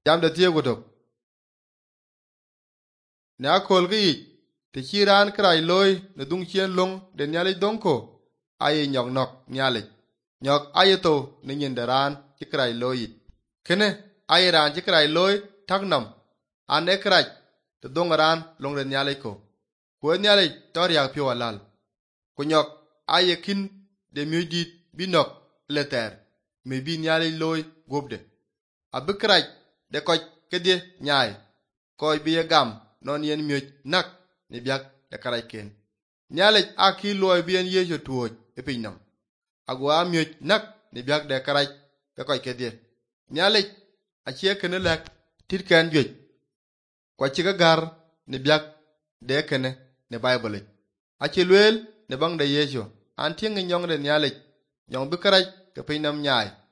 Jam da tiyo gutuk. Ne akol ki yik, ti chi ran krai loy ne dung chien lung de nyalik dong ko, aye nyok nok nyalik. Nyok aye to ne nyin de ran chi krai loy yik. Kene aye ran chi krai loy tak nam, an e krai te dong ran lung de nyalik ko. Kwe nyalik tor yak pio alal. Ku nyok aye kin de myu dit bi nok leter, me bi nyalik loy gubde. Abi krai de koch kedye nyai, koy bi ye gam non yen myoj nak ni biak de karai ken. Nyalej a ki loy bi yen yejo tuoj e pinyam. Agwa myoj nak ni biak de karai de koy kedye. Nyalej a chie kene lek tit ken jwej. Kwa chika gar ni biak de kene ne Bible. A chi luel ne bang de yejo. An tieng nyong de nyalej, nyong bi karai ke pinyam nyai.